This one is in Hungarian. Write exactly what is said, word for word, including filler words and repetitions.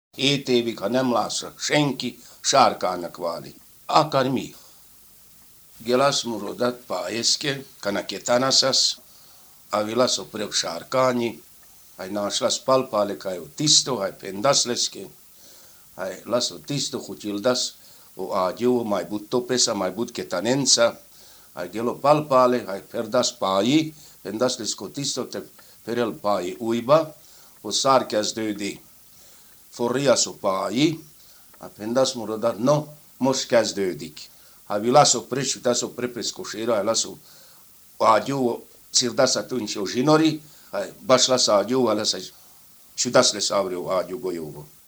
Hét évig, ha nem lássa senki, sárkának válik. Akármi. Gelas murodat pályeszke, kanaketánaszas, avilas oprek sárkányi, aj našlas palpále kaju tisto, aj pendasleske, aj laso tisto chutildas, o ádiu, mai bud topesa, mai bud ketanensa, aj gelo palpále, aj perdas páji, pendaslesko tisto, te perel páji uiba, o sárkezdődi forriaso páji, a pendas murodat, no, most kezdődik. Ha vilaso presutaso prepreskoséra, aj laso ádiu, cirdas atunci o zsinori, aj baslas ádiu, aj lasai Šutas les avreo ádiu gojovo.